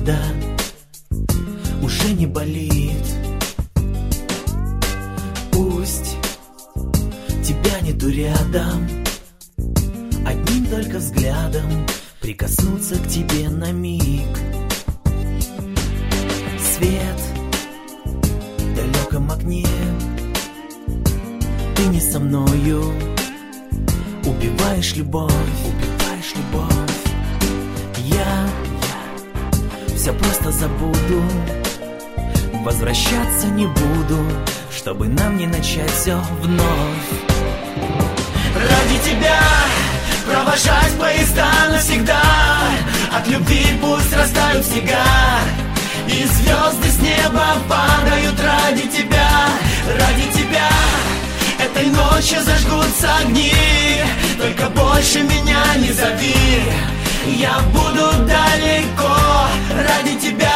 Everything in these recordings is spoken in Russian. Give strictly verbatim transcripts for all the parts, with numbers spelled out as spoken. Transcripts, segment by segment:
года уже не болит. Пусть тебя нету рядом, одним только взглядом прикоснуться к тебе на миг. Свет в далеком окне, ты не со мною. Убиваешь любовь, убиваешь любовь. Я, я все просто забуду, возвращаться не буду, чтобы нам не начать все вновь. Ради тебя провожать поезда навсегда, от любви пусть растают снега, и звезды с неба падают ради тебя, ради тебя. Этой ночью зажгутся огни, только больше меня не зови. Я буду далеко ради тебя.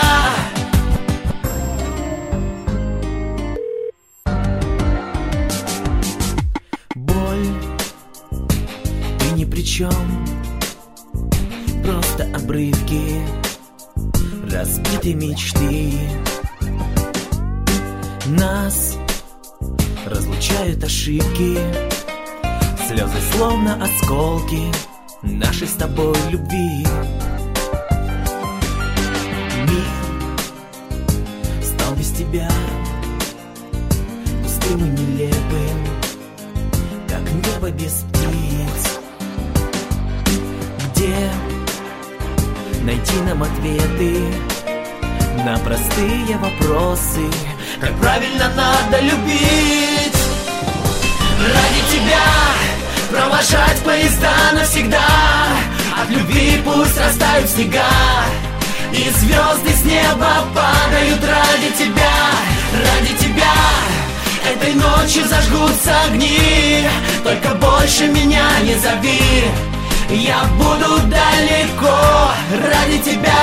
Боль, ты ни при чем, просто обрывки разбитой мечты. Нас разлучают ошибки, слезы словно осколки нашей с тобой любви. Мир стал без тебя пустым и нелепым, как небо без птиц. Где найти нам ответы на простые вопросы? Как правильно надо любить? Ради тебя провожать поезда навсегда, от любви пусть растают снега, и звезды с неба падают ради тебя, ради тебя. Этой ночью зажгутся огни, только больше меня не зови. Я буду далеко ради тебя.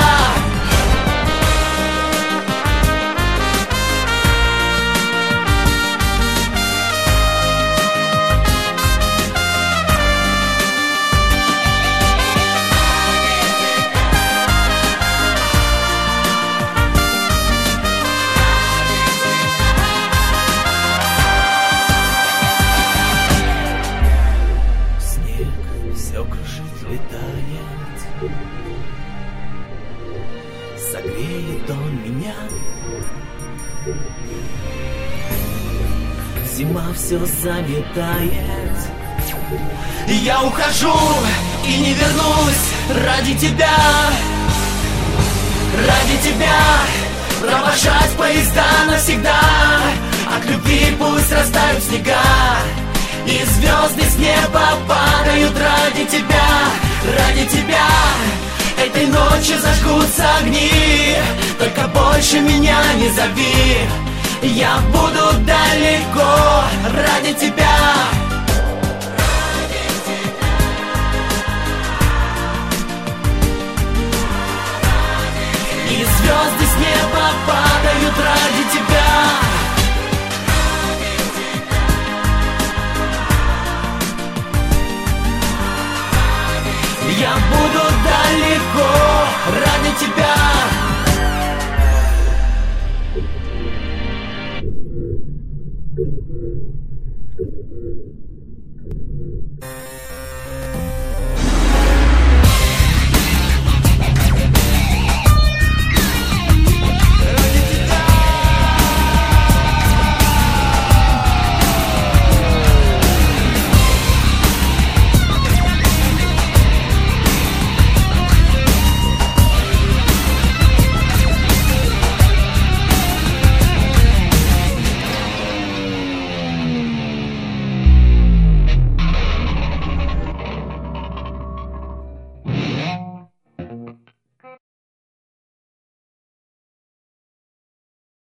Согреет он меня. Зима все заметает. Я ухожу и не вернусь ради тебя. Ради тебя провожать поезда навсегда, от любви пусть растают снега, и звезды с неба падают ради тебя, ради тебя. Этой ночью зажгутся огни, только больше меня не зови. Я буду далеко ради тебя. И звезды с неба падают